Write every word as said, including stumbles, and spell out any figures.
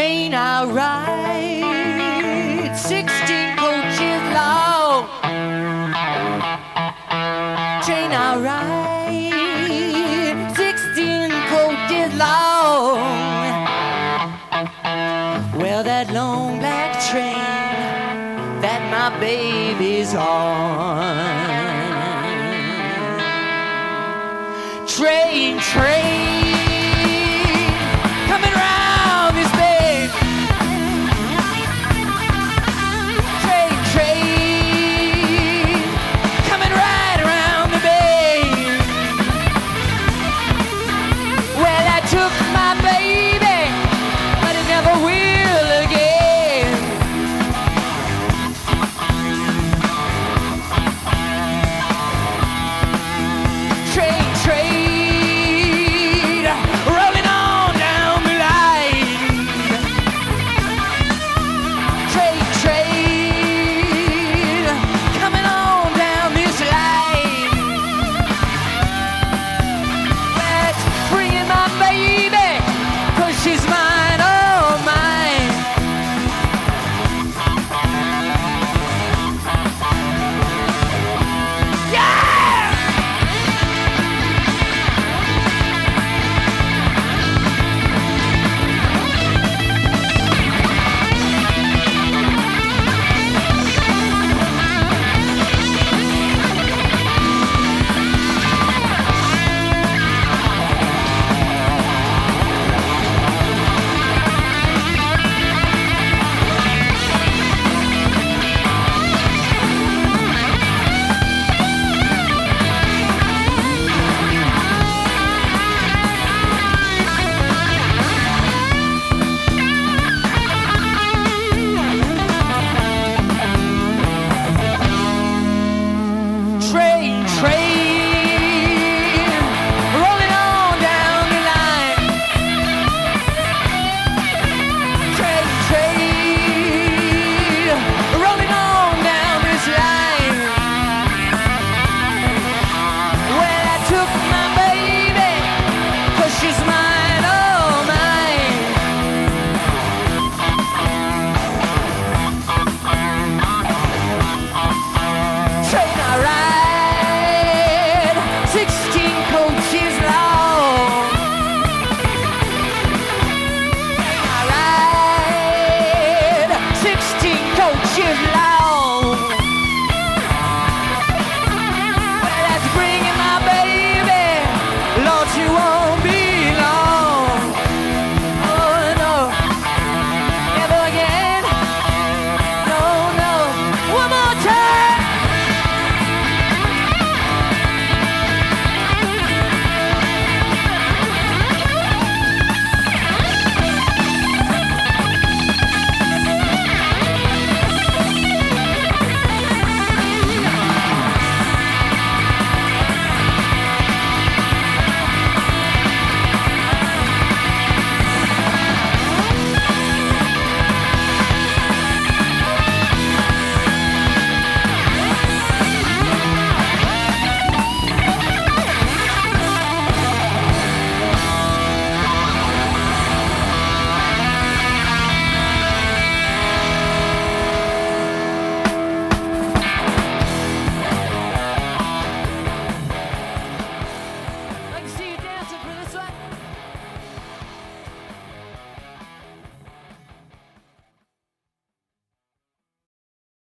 train I ride, sixteen coaches long. Train I ride, sixteen coaches long. Well, that long black train that my baby's on. Train, train, coming round this bend. Train, train, coming right around the bend. Well, I took my baby, but it never will again. Train, train. She's mine, oh mine. Yeah! Train, train, rolling on down the line. Train, train, rolling on down this line. Well, I took my baby, 'cause she's mine, oh mine. Train I ride, sixteen coaches long. I ride, sixteen coaches long.